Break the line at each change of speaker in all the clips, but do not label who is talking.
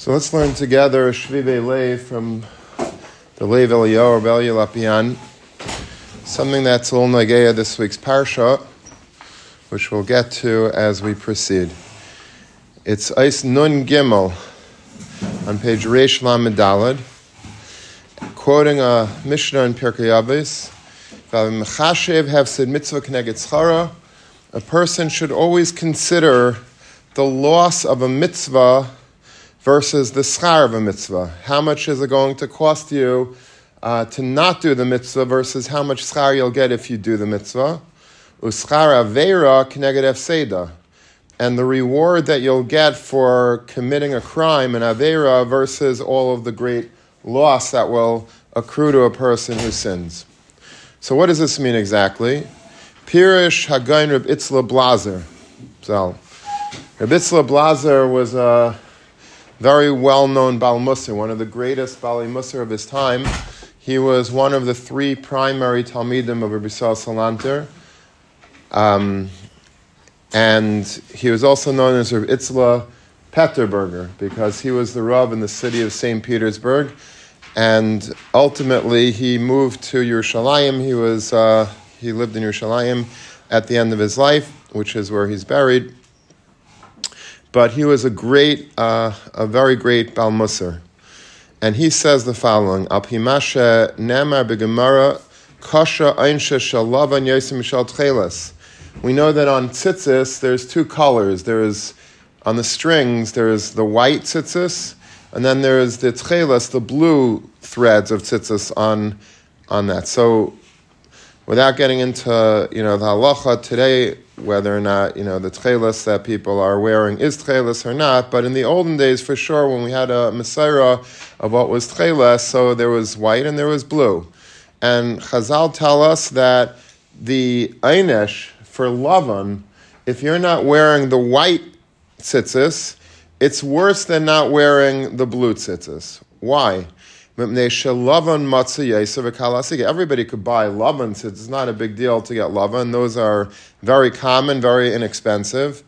So let's learn together Shvive Lev from the Lev Eliyahu or Belia Lapian, something that's Ul Nageya this week's Parsha, which we'll get to as we proceed. It's Eis Nun Gimel on page Reish Lamed Daled, quoting a Mishnah in Pirkei Avos. V'mechashev hefsed mitzvah k'neged schara. A person should always consider the loss of a mitzvah versus the schar of a mitzvah. How much is it going to cost you to not do the mitzvah versus how much schar you'll get if you do the mitzvah? Uschar aveira k'neged hefseda. And the reward that you'll get for committing a crime, an aveira, versus all of the great loss that will accrue to a person who sins. So what does this mean exactly? Pirish Hagain Reb Itzla Blazer. So, Reb Itzla Blazer was a very well-known Baal Musar, one of the greatest Baal Musar of his time. He was one of the three primary Talmidim of Rabbi Yisrael Salanter. And he was also known as Reb Itzla Peterburger because he was the Rav in the city of St. Petersburg. And ultimately, he moved to Yerushalayim. He lived in Yerushalayim at the end of his life, which is where he's buried. But he was a very great Baal Musar. And he says the following: Al pi mashe nemar b'gemara kasha einshe shel lavan yosim shel tcheles. We know that on tzitzis there's two colors. There's on the strings there's the white tzitzis, and then there's the tcheles, the blue threads of tzitzis on that. So, without getting into the halacha today, whether or not the tcheles that people are wearing is tcheles or not, but in the olden days, for sure, when we had a Messiah of what was tcheles, so there was white and there was blue, and Chazal tell us that the einesh for lavan, if you're not wearing the white tzitzis, it's worse than not wearing the blue tzitzis. Why? Everybody could buy lavan tzitzis. It's not a big deal to get lavan. Those are very common, very inexpensive.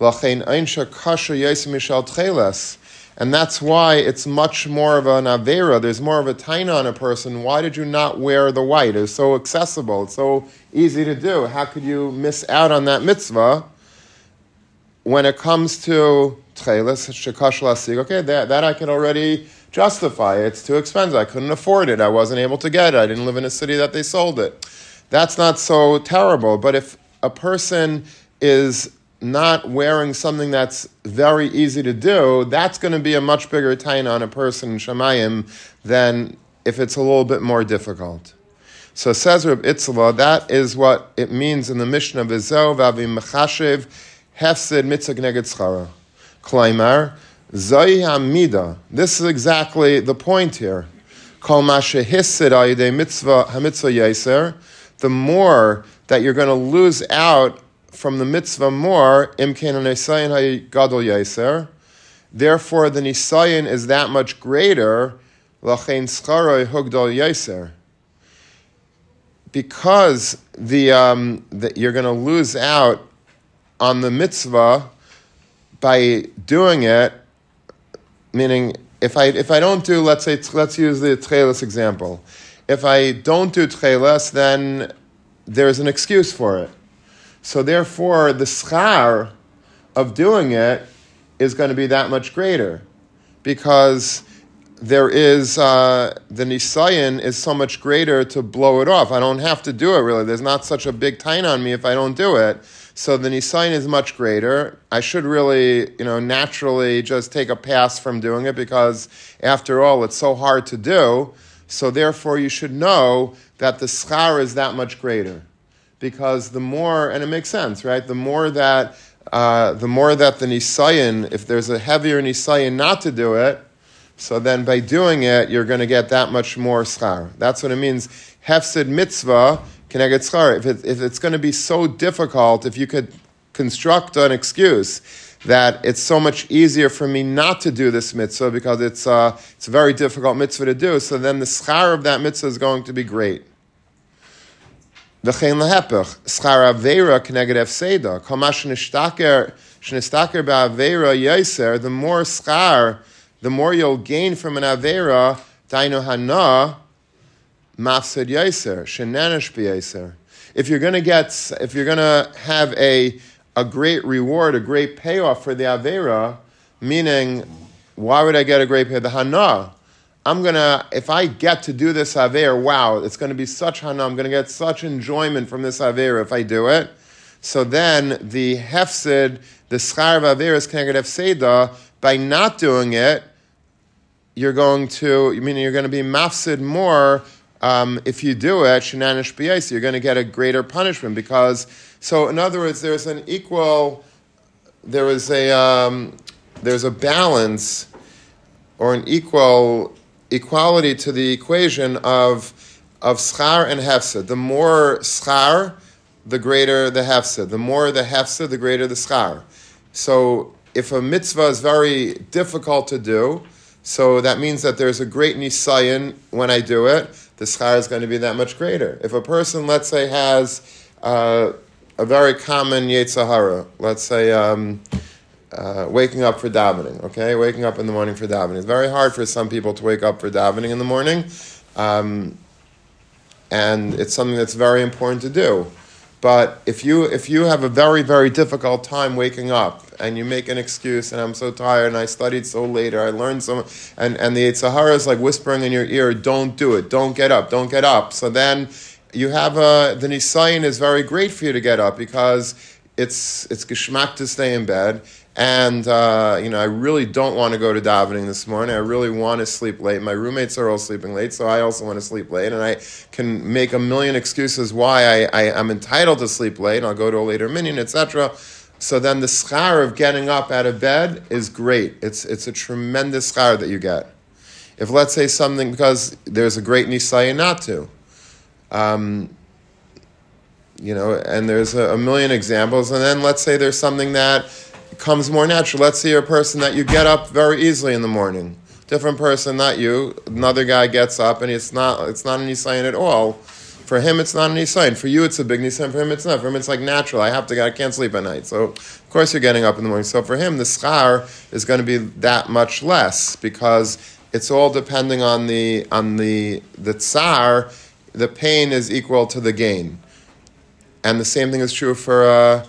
And that's why it's much more of an avera. There's more of a taina on a person. Why did you not wear the white? It's so accessible. It's so easy to do. How could you miss out on that mitzvah? When it comes to tcheles, shekash lasig, okay, that I can already justify. It's too expensive. I couldn't afford it. I wasn't able to get it. I didn't live in a city that they sold it. That's not so terrible. But if a person is not wearing something that's very easy to do, that's going to be a much bigger taina on a person in Shamayim than if it's a little bit more difficult. So says Reb Itzla, that is what it means in the Mishnah of V'zeh v'avi mechashev hefsed mitzvah k'neged schara. Klaimar, zoi hamida. This is exactly the point here. Kol ma shehised al yedei mitzvah hamitzvah yaser. The more that you're going to lose out from the mitzvah more, imkein ha'nisayin ha'gadol yaser. Therefore, the nisayin is that much greater. Lachein schara hugdol yaser. Because that you're going to lose out on the mitzvah by doing it, meaning if I don't do, let's use the tcheles example. If I don't do tcheles, then there's an excuse for it. So therefore, the schar of doing it is going to be that much greater because there is, the nisayin is so much greater to blow it off. I don't have to do it really. There's not such a big taina on me if I don't do it. So the nisayin is much greater. I should really, naturally just take a pass from doing it because after all, it's so hard to do. So therefore, you should know that the schar is that much greater. Because the more, and it makes sense, right? The more that the nisayin, if there's a heavier nisayin not to do it, so then by doing it, you're going to get that much more schar. That's what it means. Hefsed mitzvah k'neged schar. If it's going to be so difficult, if you could construct an excuse that it's so much easier for me not to do this mitzvah because it's a very difficult mitzvah to do, so then the schar of that mitzvah is going to be great. V'chein lehepech, schar aveira k'neged hefseda. Kol ma shenistaker ba'aveira yaser, the more schar the more you'll gain from an avera, dainu hana, mafsid yaser, shenanish b'yaser. If you're going to have a great reward, a great payoff for the avera, meaning, why would I get a great payoff? The hana. If I get to do this avera, wow, it's going to be such hana, I'm going to get such enjoyment from this avera if I do it. So then the hefsid, the schar of avera is connected hefseda. By not doing it, you're going to be mafsid more. If you do it, shenanish b'yais, you're going to get a greater punishment so in other words, there's a balance or an equality to the equation of schar and hefsed. The more schar, the greater the hefsed. The more the hefsed, the greater the schar. So if a mitzvah is very difficult to do, so that means that there's a great nisayon when I do it, the schar is going to be that much greater. If a person, let's say, has a very common yetzer hara, let's say waking up for davening, okay? Waking up in the morning for davening. It's very hard for some people to wake up for davening in the morning, and it's something that's very important to do. But if you have a very, very difficult time waking up, and you make an excuse, and I'm so tired, and I studied so late, or I learned so much, and the yetzer hara is like whispering in your ear, don't do it, don't get up. So then you have the nisayon is very great for you to get up, because it's geschmack to stay in bed, and I really don't want to go to davening this morning. I really want to sleep late. My roommates are all sleeping late, so I also want to sleep late, and I can make a million excuses why I'm entitled to sleep late, and I'll go to a later minyan, etc. So then the schar of getting up out of bed is great. It's a tremendous schar that you get. If, let's say, something, because there's a great nisayon not to, and there's a million examples, and then let's say there's something that comes more natural. Let's say you're a person that you get up very easily in the morning. Different person, not you. Another guy gets up, and it's not a nisayon at all. For him, it's not a nisayon. For you, it's a big nisayon. For him, it's not. For him, it's like natural. I can't sleep at night. So, of course, you're getting up in the morning. So for him, the schar is going to be that much less, because it's all depending on the tsar. The pain is equal to the gain, and the same thing is true for a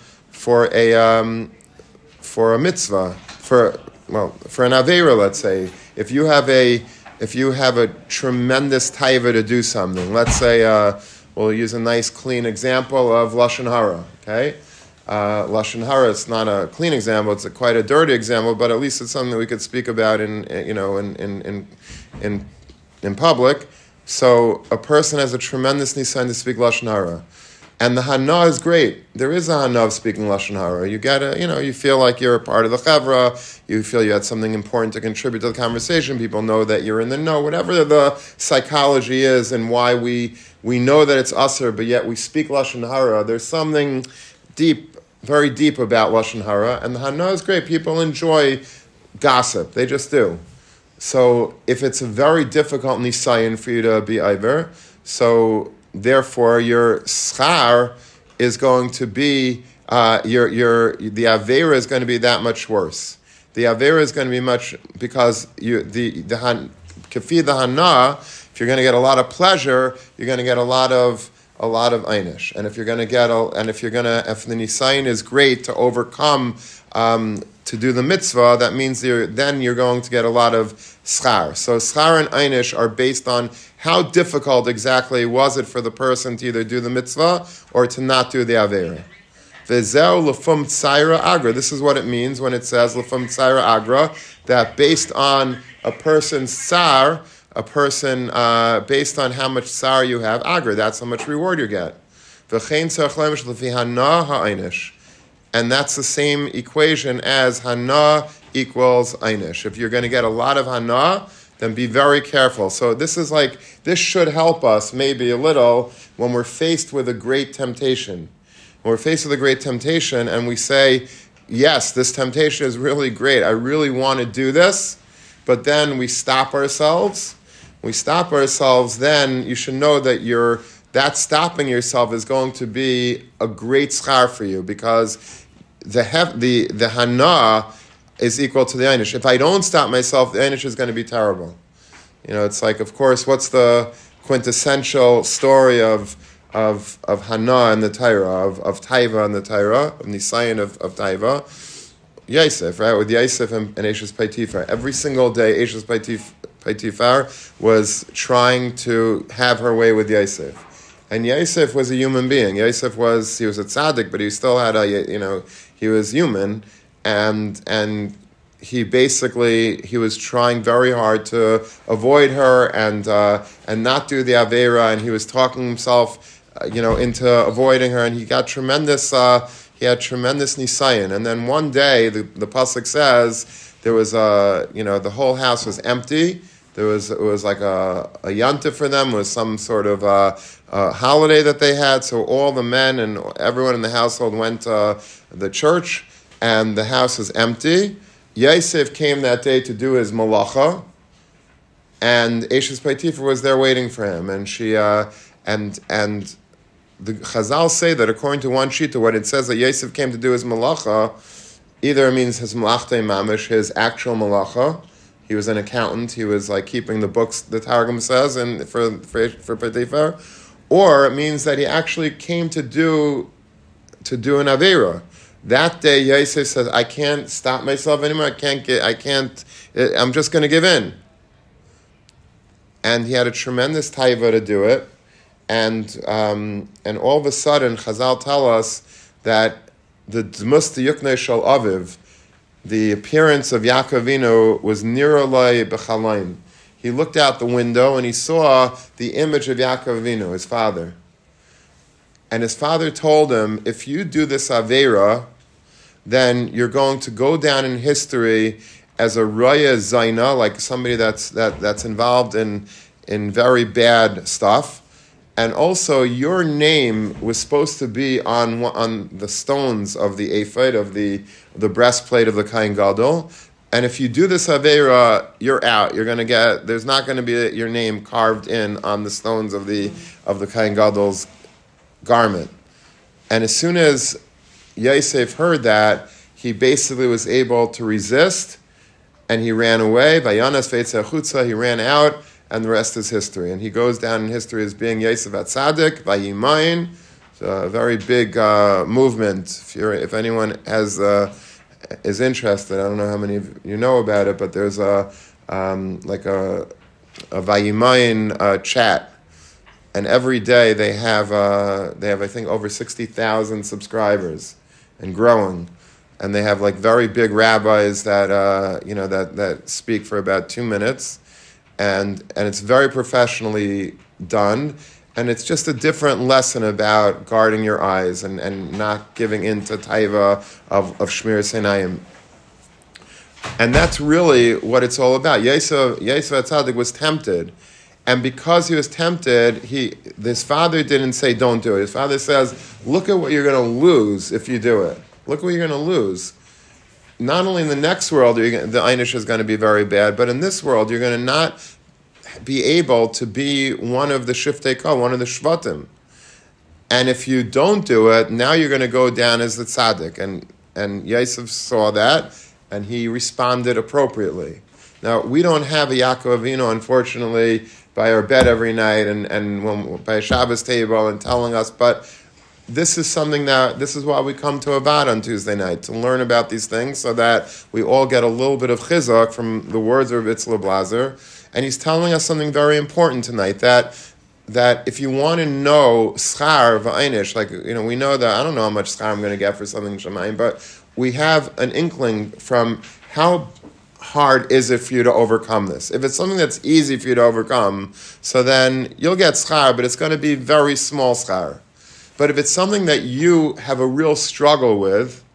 mitzvah, for an avera. Let's say if you have a tremendous taiva to do something. Let's say we'll use a nice clean example of lashon hara. Okay, lashon hara. It's not a clean example; it's quite a dirty example, but at least it's something that we could speak about in public. So a person has a tremendous nisayon to speak lashon hara, and the hana is great. There is a hana of speaking lashon hara. You get you feel like you're a part of the chevra. You feel you had something important to contribute to the conversation. People know that you're in the know. Whatever the psychology is, and why we know that it's usher, but yet we speak lashon hara. There's something deep, very deep about lashon hara, and the hana is great. People enjoy gossip. They just do. So if it's a very difficult nisayon for you to be iver, so therefore your schar is going to be the avera is going to be that much worse. The avera is going to be much, because the hana, if you're going to get a lot of pleasure, you're going to get a lot of einish. And if the nisayon is great to overcome to do the mitzvah, that means then you're going to get a lot of schar. So schar and einish are based on how difficult exactly was it for the person to either do the mitzvah or to not do the avera. Vezeu lefum tzaira agra. This is what it means when it says lefum tzaira agra, that based on a person's tsar, based on how much tsar you have, agra, that's how much reward you get. V'chein tzarich leimish lefi hana ha'einish. And that's the same equation as hana equals einish. If you're going to get a lot of hana, then be very careful. So this should help us maybe a little when we're faced with a great temptation. When we're faced with a great temptation and we say, yes, this temptation is really great. I really want to do this. But then we stop ourselves. Then you should know that that stopping yourself is going to be a great schar for you, because the hana is equal to the einish. If I don't stop myself, the einish is going to be terrible. It's like, of course, what's the quintessential story of Hannah and the Torah, of Taiva and the Torah, of Nisayan of Taiva? Yosef, right? With Yosef and Eshes Potiphar. Every single day, Eshes Potiphar was trying to have her way with Yosef. And Yosef was a human being. He was a tzaddik, but he still had he was human. And he was trying very hard to avoid her and not do the Aveira, and he was talking himself, into avoiding her, and he got tremendous, he had tremendous nisayon. And then one day, the pasuk says, there was the whole house was empty. It was like a yanta for them. It was some sort of a holiday that they had. So all the men and everyone in the household went to the church, and the house was empty. Yosef came that day to do his malacha, and Eshes Potiphar was there waiting for him. And she and the Chazal say that according to one shita, when it says that Yosef came to do his malacha, either it means his malachtei mamish, his actual malacha. He was an accountant. He was like keeping the books, the Targum says, and for Potiphar, or it means that he actually came to do an avera. That day, Yosef says, "I can't stop myself anymore. I'm just going to give in." And he had a tremendous taiva to do it. And all of a sudden, Chazal tell us that the Dmus Yuknei Shel Aviv, the appearance of Yaakov Avinu, was nirolai b'chalayim. He looked out the window and he saw the image of Yaakov Avinu, his father. And his father told him, if you do this Aveira, then you're going to go down in history as a Raya Zaina, like somebody that's involved in very bad stuff. And also, your name was supposed to be on the stones of the ephod, of the breastplate of the Kohen Gadol. And if you do this Aveira, you're out. There's not going to be your name carved in on the stones of the Kohen Gadol's garment. And as soon as Yosef heard that, he basically was able to resist, and he ran away. Vayanas v'yetze chutza, he ran out, and the rest is history. And he goes down in history as being Yosef HaTzadik, Vayimayin. It's a very big movement. If anyone is interested, I don't know how many of you know about it, but there's a Vayimayin chat. And every day they have I think over 60,000 subscribers and growing, and they have like very big rabbis that that speak for about 2 minutes, and it's very professionally done, and it's just a different lesson about guarding your eyes and not giving in to taiva of Shmir Sinayim. And that's really what it's all about. Yosef HaTzadik was tempted. And because he was tempted, his father didn't say, don't do it. His father says, look at what you're going to lose if you do it. Look what you're going to lose. Not only in the next world, the einish is going to be very bad, but in this world, you're going to not be able to be one of the shiftei kol, one of the shvatim. And if you don't do it, now you're going to go down as the tzaddik. And Yosef saw that, and he responded appropriately. Now, we don't have a Yaakov Avinu, unfortunately, by our bed every night and by a Shabbos table and telling us, but this is why we come to Avad on Tuesday night, to learn about these things so that we all get a little bit of chizuk from the words of Itzla Blazer. And he's telling us something very important tonight, that if you want to know schar v'einish, we know that, I don't know how much schar I'm going to get for something Shemayim, but we have an inkling from how hard is it for you to overcome this. If it's something that's easy for you to overcome, so then you'll get schar, but it's going to be very small schar. But if it's something that you have a real struggle with,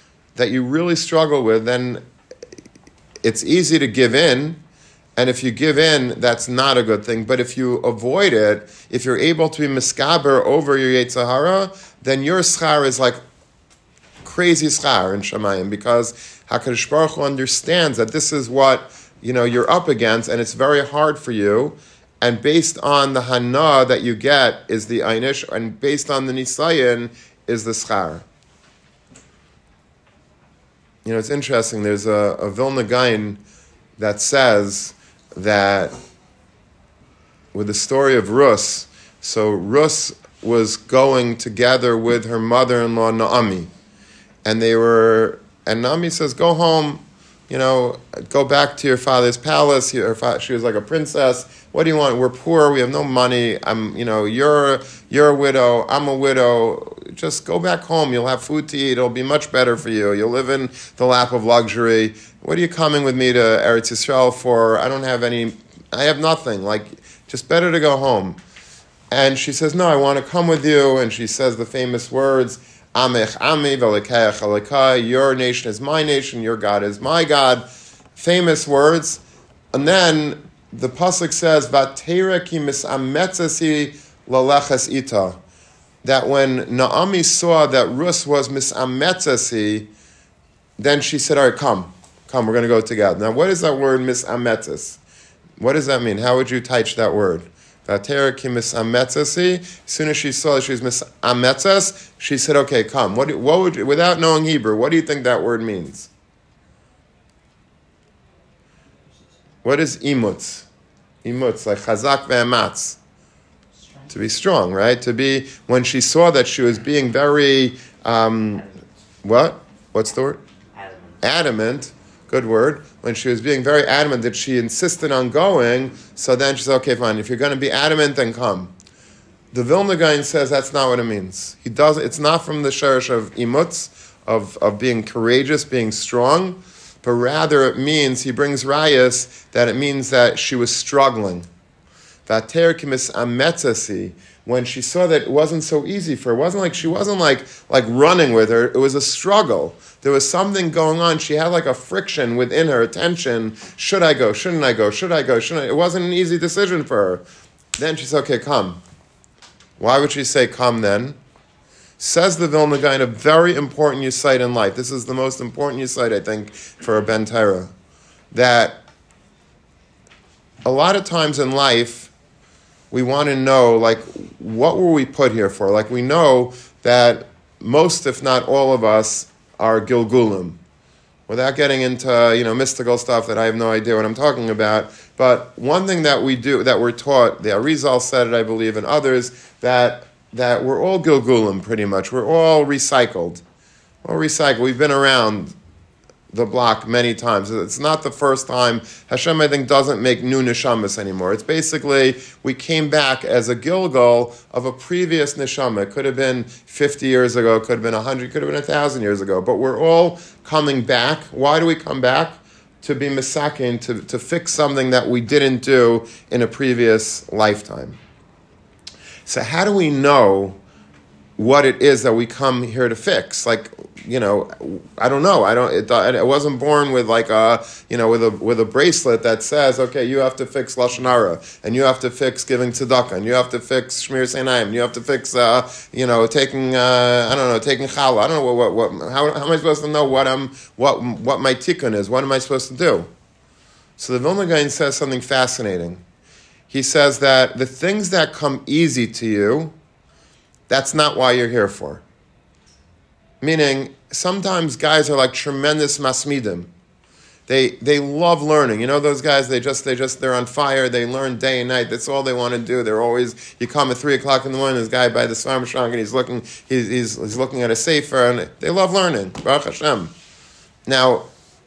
then it's easy to give in. And if you give in, that's not a good thing. But if you avoid it, if you're able to be miskaber over your Yetzer Hara, then your schar is like crazy schar in Shemayim, because HaKadosh Baruch Hu understands that this is what you're up against, and it's very hard for you. And based on the hana that you get is the einish, and based on the nisayin is the schar. it's interesting. There's a Vilna Gaon that says that with the story of Rus, so Rus was going together with her mother-in-law Naomi, and Naomi says, "Go home, go back to your father's palace." She was like a princess. What do you want? We're poor. We have no money. You're a widow. I'm a widow. Just go back home. You'll have food to eat. It'll be much better for you. You'll live in the lap of luxury. What are you coming with me to Eretz Yisrael for? I have nothing. Just better to go home. And she says, "No, I want to come with you." And she says the famous words, "Amech ami v'alekayach alekai." Your nation is my nation. Your God is my God. Famous words. And then the pasuk says, "Vatera ki misametzasi laleches ita." That when Naomi saw that Rus was misametzasi, then she said, "All right, come, we're going to go together." Now, what is that word misametzas? What does that mean? How would you teach that word? Vatera ki misametzasi. As soon as she saw that she was misametzas, she said, "Okay, come." What would you, without knowing Hebrew, what do you think that word means? What is imutz? Imutz, like chazak ve'ematz. To be strong, right? To be, when she saw that she was being very, What's the word? Adamant. Good word. When she was being very adamant that she insisted on going, so then she said, "Okay, fine. If you're going to be adamant, then come." The Vilna Gaon says that's not what it means. It's not from the sherish of imutz, of being courageous, being strong, but rather it means, he brings rayas, that it means that she was struggling. Vater kimis ametzasi, when she saw that it wasn't so easy for her. It wasn't like she wasn't like running with her. It was a struggle. There was something going on. She had like a friction within her, a tension. Should I go? Shouldn't I go? Should I go? Shouldn't I? It wasn't an easy decision for her. Then she said, "Okay, come." Why would she say come then? Says the Vilna Gaon, a very important yesod in life. This is the most important yesod, I think, for a Ben Torah. That a lot of times in life, we want to know, what were we put here for? We know that most, if not all of us, are Gilgulim. Without getting into, mystical stuff that I have no idea what I'm talking about. But one thing that we do, that we're taught, the Arizal said it, I believe, and others, that we're all Gilgulim, pretty much. We're all recycled. We've been around the block many times. It's not the first time. Hashem, I think, doesn't make new neshamas anymore. It's basically, we came back as a Gilgal of a previous neshama. It could have been 50 years ago, it could have been 100, could have been 1,000 years ago. But we're all coming back. Why do we come back? To be misakin, to fix something that we didn't do in a previous lifetime. So how do we know what it is that we come here to fix? I don't know. I wasn't born with with a bracelet that says, okay, you have to fix lashon hara, and you have to fix giving tzedakah, and you have to fix shmiras einayim, and you have to fix taking taking challah. I don't know how am I supposed to know what my tikkun is? What am I supposed to do? So the Vilna Gaon says something fascinating. He says that the things that come easy to you, that's not why you're here for. Meaning, sometimes guys are like tremendous masmidim. They love learning. You know those guys, they're on fire, they learn day and night, that's all they want to do. They're always, you come at 3 o'clock in the morning, this guy by the Svarim Shank, and he's looking at a sefer, and they love learning. Baruch Hashem. Now,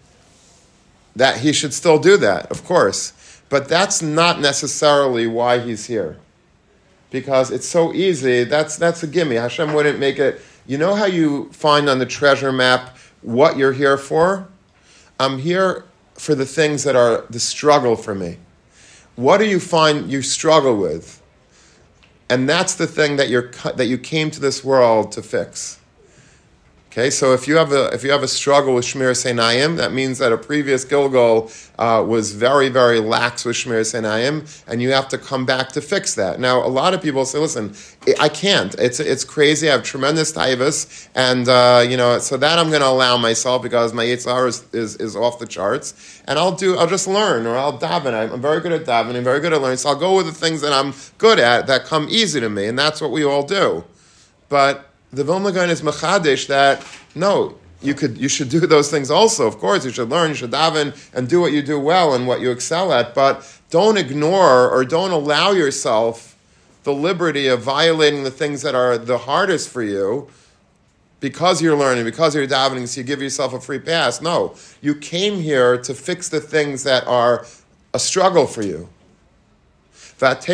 that he should still do that, of course. But that's not necessarily why he's here. Because it's so easy, that's a gimme. Hashem wouldn't make it. You know how you find on the treasure map what you're here for? I'm here for the things that are the struggle for me. What do you find you struggle with? And that's the thing that you came to this world to fix. Okay, so if you have a struggle with shmiras einayim, that means that a previous Gilgal was very, very lax with shmiras einayim, and you have to come back to fix that. Now, a lot of people say, "Listen, I can't. It's crazy. I have tremendous taivas, and so that I'm going to allow myself because my yetzer hara is off the charts, and I'll just learn, or I'll daven. I'm very good at davening, very good at learning. So I'll go with the things that I'm good at that come easy to me, and that's what we all do, but." The Vilna Gaon is machadish that, no, you should do those things also. Of course, you should learn, you should daven, and do what you do well and what you excel at. But don't ignore or don't allow yourself the liberty of violating the things that are the hardest for you because you're learning, because you're davening, so you give yourself a free pass. No, you came here to fix the things that are a struggle for you. As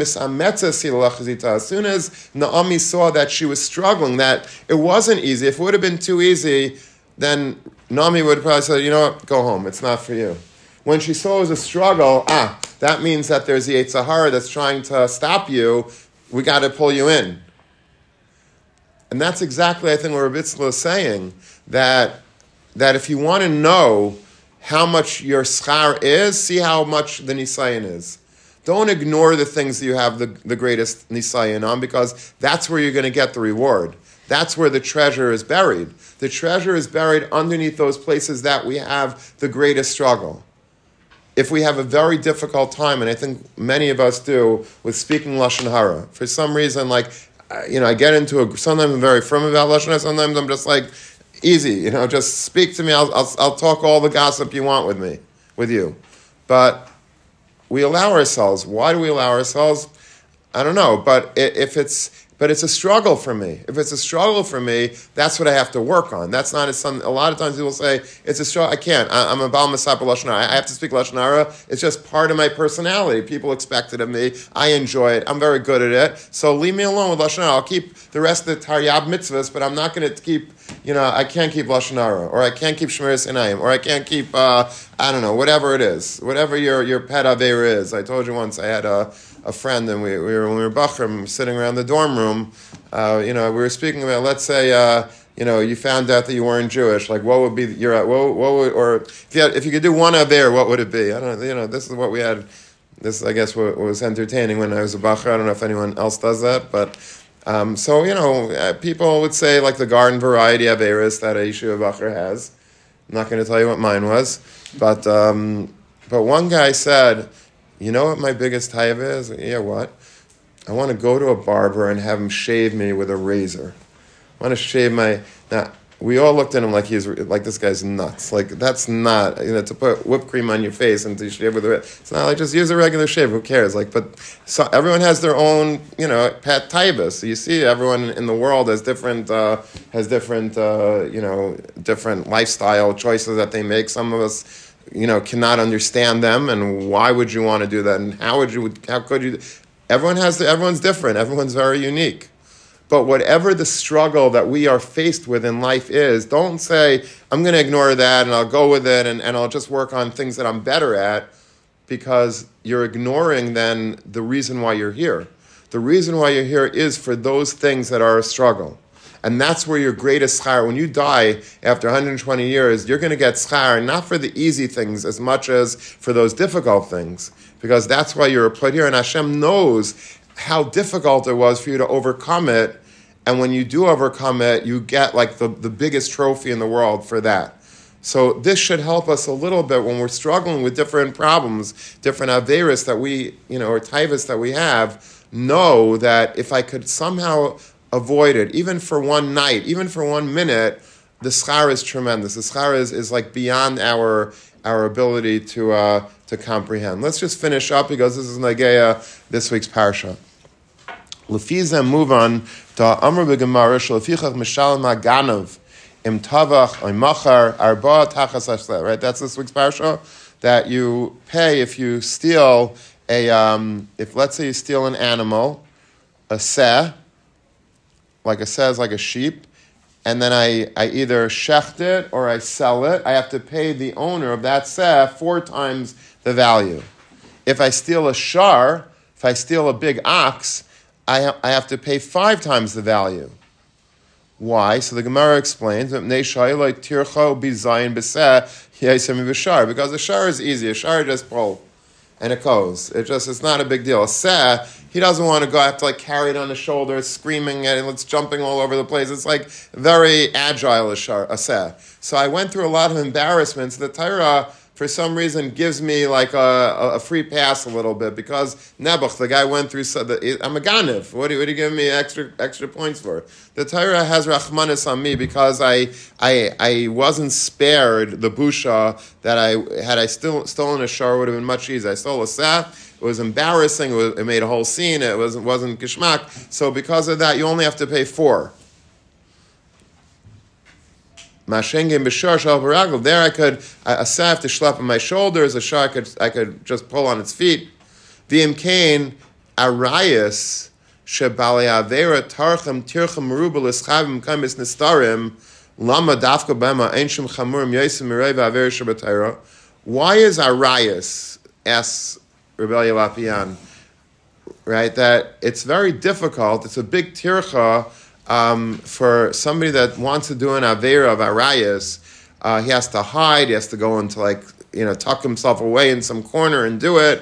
soon as Naomi saw that she was struggling, that it wasn't easy, if it would have been too easy, then Naomi would have probably said, you know what, go home, it's not for you. When she saw it was a struggle, that means that there's the Yetzer Hara that's trying to stop you, we got to pull you in. And that's exactly, I think, what Rabbi Itzla is saying, that if you want to know how much your schar is, see how much the nisayon is. Don't ignore the things that you have the greatest nisayon on, because that's where you're going to get the reward. That's where the treasure is buried. The treasure is buried underneath those places that we have the greatest struggle. If we have a very difficult time, and I think many of us do, with speaking Lashon Hara, for some reason, I get into sometimes I'm very firm about Lashon Hara, sometimes I'm just easy, just speak to me, I'll talk all the gossip you want with you. But we allow ourselves. Why do we allow ourselves? I don't know, but it's a struggle for me. If it's a struggle for me, that's what I have to work on. That's not a lot of times people say, it's a struggle. I can't. I'm a Baal Masapa Lashon Hara. I have to speak Lashon Hara. It's just part of my personality. People expect it of me. I enjoy it. I'm very good at it. So leave me alone with Lashon Hara. I'll keep the rest of the Taryab mitzvahs, but I'm not going to keep, I can't keep Lashon Hara, or I can't keep Shemiras Einayim, or I can't keep, whatever it is. Whatever your pet Aveira is. I told you once I had a friend, and when we were Bachram, sitting around the dorm room, we were speaking about, let's say, you found out that you weren't Jewish, what would be or if you could do one Aveir, what would it be? I don't know, this is what we had, this, I guess, what was entertaining when I was a Bachar. I don't know if anyone else does that, but, people would say, the garden variety Aveiris that a Yeshiva Bachar has. I'm not going to tell you what mine was, but one guy said, you know what my biggest taiva is? Yeah, what? I want to go to a barber and have him shave me with a razor. I want to shave my... Now, we all looked at him like this guy's nuts. That's not, to put whipped cream on your face and to shave with a razor. It's not just use a regular shave, who cares? So everyone has their own, pet taiva. So you see everyone in the world has different different lifestyle choices that they make. Some of us cannot understand them, and why would you want to do that? And how could you? Everyone's different. Everyone's very unique. But whatever the struggle that we are faced with in life is, don't say, I'm going to ignore that and I'll go with it and I'll just work on things that I'm better at, because you're ignoring then the reason why you're here. The reason why you're here is for those things that are a struggle. And that's where your greatest schar, when you die after 120 years, you're going to get schar, not for the easy things as much as for those difficult things. Because that's why you're put here, and Hashem knows how difficult it was for you to overcome it. And when you do overcome it, you get the biggest trophy in the world for that. So this should help us a little bit when we're struggling with different problems, different aveiros that we, or taivas that we have. Know that if I could somehow avoid it, even for one night, even for 1 minute, the schar is tremendous. The schar is beyond our ability to comprehend. Let's just finish up, because this is Nageya, this week's parsha. Lefiza, move on to Amr b'Gemara shlefichach mishalem haganav im tavach or machar arba tachas hashleh. Right, that's this week's parsha, that you pay if you steal if let's say you steal an animal, a seh. Like a seh is like a sheep, and then I either shecht it or I sell it. I have to pay the owner of that seh 4 times the value. If I steal a shar, if I steal a big ox, I have to pay 5 times the value. Why? So the Gemara explains, because the shar is easy. A shar just pull, and it goes. It's not a big deal. A seh, he doesn't want to go, have to carry it on his shoulders, screaming and it's jumping all over the place. It's very agile, a seh. So I went through a lot of embarrassments. The for some reason gives me like a free pass a little bit because Nebuch, the guy went through. I'm a Ganiv. What are you giving me extra points for? The Torah has Rachmanis on me because I wasn't spared the busha that I stolen a shor would have been much easier. I stole a saf. It was embarrassing. It made a whole scene. It wasn't geschmack. So because of that, you only have to pay 4. Mashengim b'shar shal baragel. There I could a saf to schlep on my shoulders. A shar I could just pull on its feet. V'im kain arayas shebali avera tarchem tirchem merubah l'schavim kamis nistarim lama dafka b'ema ein shem chamurim yosim mirei v'avera shabbatayra. Why is arayas? Asks Rebbe Lapian. Right, that it's very difficult. It's a big tircha. For somebody that wants to do an Aveira of Arayas, he has to hide, he has to go into tuck himself away in some corner and do it.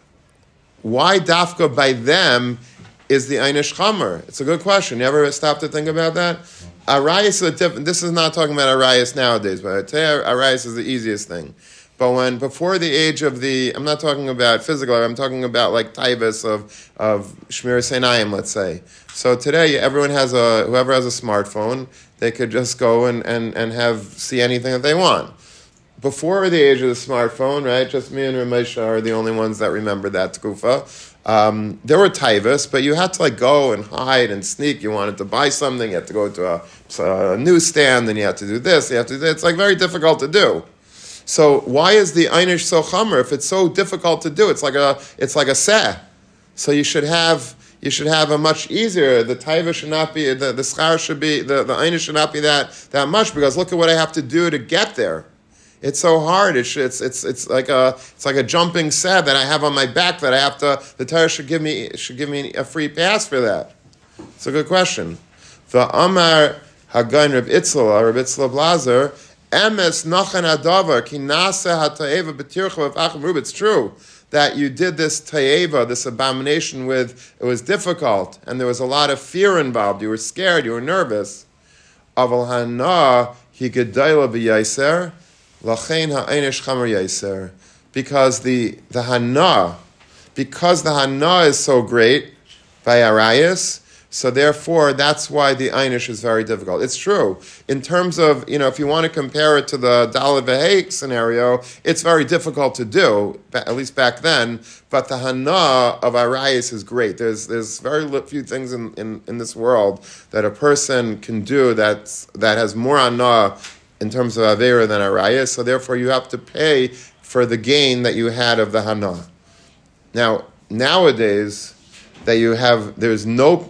Why dafka by them is the Einish Chamer? It's a good question. You ever stop to think about that? Arayas is this is not talking about Arayas nowadays, but I tell you, Arayas is the easiest thing. But before the age of I'm not talking about physical, I'm talking about like taivas of Shmir Seinayim, let's say. So today, whoever has a smartphone, they could just go and see anything that they want. Before the age of the smartphone, right, just me and Ramesha are the only ones that remember that tkufa. There were taivas, but you had to go and hide and sneak. You wanted to buy something, you had to go to a newsstand, and you had to do this, you have to do that. It's very difficult to do. So why is the einish so chamer if it's so difficult to do? It's like a seh. So you should have a much easier. The taiva should not be the schar should be the einish should not be that much because look at what I have to do to get there. It's so hard. It's like a jumping seh that I have on my back that I have to. The Torah should give me a free pass for that. It's a good question. The Amar Hagain Reb Itzla Blazer. Emes nachan hadavar ki nasa hata'eva b'tircha v'achim rub. It's true that you did this ta'eva, this abomination it was difficult, and there was a lot of fear involved. You were scared, you were nervous. Aval hana hi gedayla b'yaiser, lachein ha'einish chamer yaiser. Because the hana is so great by Arayas, so therefore, that's why the einish is very difficult. It's true. In terms of, if you want to compare it to the Daled V'Hei scenario, it's very difficult to do, at least back then, but the hana of Arayas is great. There's very few things in this world that a person can do that has more hana in terms of Aveira than Arayas, so therefore you have to pay for the gain that you had of the hana. Now, nowadays, that you have, there's no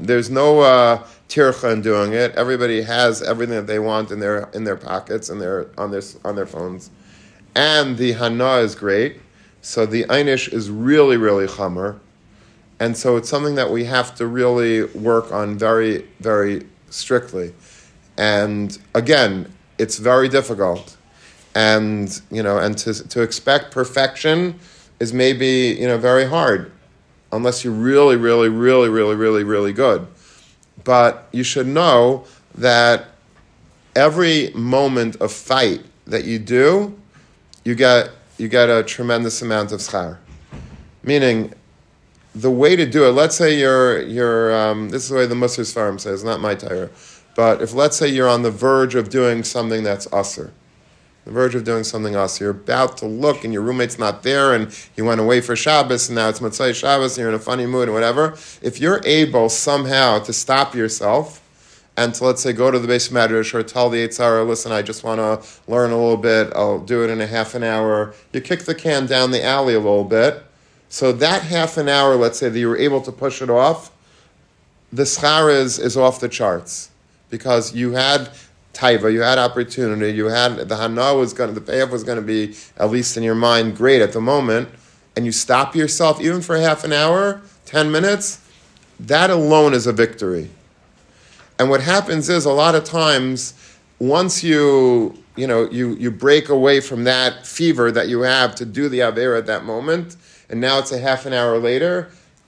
tircha in doing it. Everybody has everything that they want in their pockets and on their phones, and the hana is great. So the einish is really really chamer, and so it's something that we have to really work on very very strictly. And again, it's very difficult, and to expect perfection is maybe very hard. Unless you're really, really, really, really, really, really good. But you should know that every moment of fight that you do, you get a tremendous amount of schar. Meaning, the way to do it, let's say you're this is the way the Musar Sfarim says, not my Torah, but if let's say you're on the verge of doing something that's asur, the verge of doing something else. You're about to look and your roommate's not there and you went away for Shabbos and now it's Motzei Shabbos and you're in a funny mood or whatever. If you're able somehow to stop yourself and to, let's say, go to the Beis Medrash or tell the Yetzer Hara, listen, I just want to learn a little bit, I'll do it in a half an hour. You kick the can down the alley a little bit. So that half an hour, let's say, that you were able to push it off, the schar is off the charts because you had taiva, you had opportunity, you had the the payoff was going to be, at least in your mind, great at the moment, and you stop yourself even for half an hour, 10 minutes, that alone is a victory. And what happens is a lot of times, once you break away from that fever that you have to do the Aveira at that moment, and now it's a half an hour later,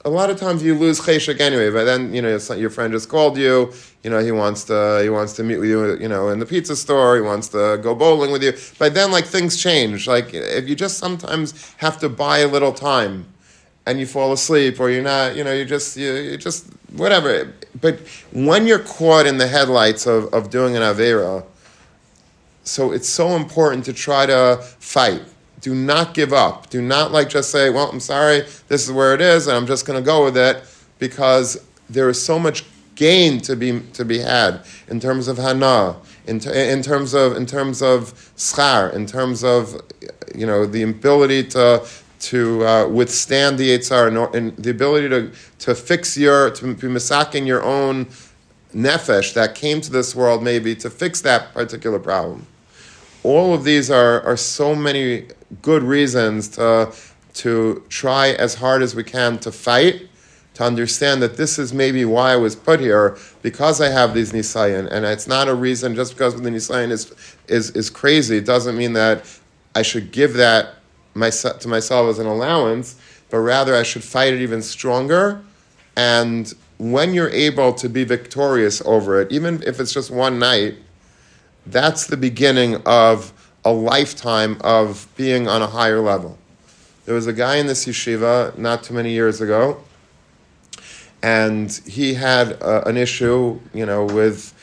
a lot of times you lose cheshek anyway, but then, your friend just called you, he wants to meet with you, in the pizza store, he wants to go bowling with you. But then, things change. If you just sometimes have to buy a little time and you fall asleep or you're not, you just whatever. But when you're caught in the headlights of doing an Aveira, so it's so important to try to fight. Do not give up. Do not just say, well, I'm sorry, this is where it is, and I'm just going to go with it, because there is so much gain to be had in terms of hana, in terms of schar, in terms of the ability to withstand the Yitzhar, and the ability to fix to be misakin your own nefesh that came to this world, maybe to fix that particular problem. All of these are so many good reasons to try as hard as we can to fight, to understand that this is maybe why I was put here, because I have these nisayon, and it's not a reason just because the nisayon is crazy. It doesn't mean that I should give that to myself as an allowance, but rather I should fight it even stronger. And when you're able to be victorious over it, even if it's just one night, that's the beginning of a lifetime of being on a higher level. There was a guy in this yeshiva not too many years ago, and he had an issue, with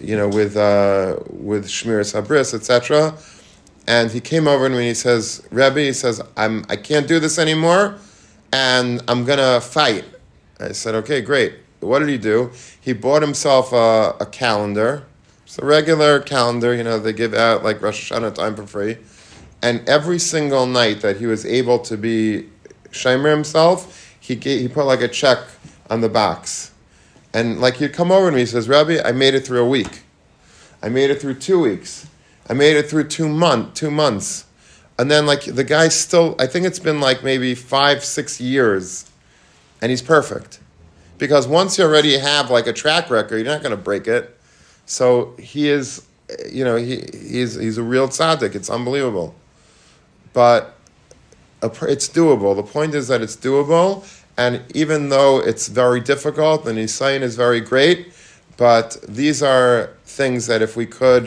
Shmiras Habris, etc. And he came over to me and he says, Rebbe, I can't do this anymore, and I'm gonna fight. I said, okay, great. What did he do? He bought himself a calendar. It's a regular calendar, they give out like Rosh Hashanah time for free. And every single night that he was able to be Shomer himself, he put a check on the box. And he'd come over to me, he says, Rabbi, I made it through a week. I made it through 2 weeks. I made it through 2 months. And then the guy still, I think it's been maybe 5-6 years, and he's perfect. Because once you already have a track record, you're not going to break it. So he is, he's a real tzaddik. It's unbelievable. But it's doable. The point is that it's doable, and even though it's very difficult, the nisayon is very great, but these are things that if we could,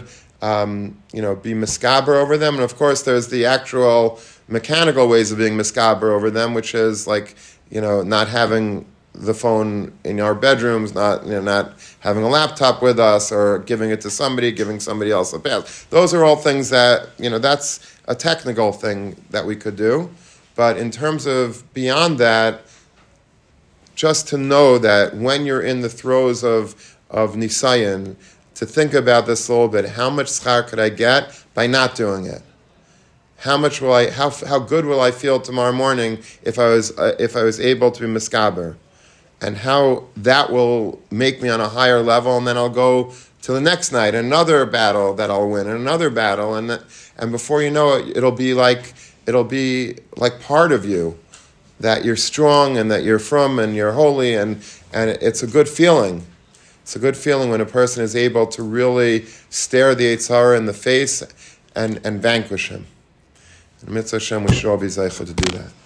be miskaber over them, and of course there's the actual mechanical ways of being miskaber over them, which is not having the phone in our bedrooms, not having a laptop with us, or giving it to somebody, giving somebody else a pass. Those are all things that, that's a technical thing that we could do. But in terms of beyond that, just to know that when you're in the throes of nisayon, to think about this a little bit. How much schar could I get by not doing it? How good will I feel tomorrow morning if I was able to be miskaber? And how that will make me on a higher level, and then I'll go to the next night, another battle that I'll win, and another battle, and before you know it, it'll be like part of you, that you're strong and that you're from and you're holy, and it's a good feeling. It's a good feeling when a person is able to really stare the Yitzhar in the face and vanquish him. In Mitzvah Hashem, we should all be zeicha to do that.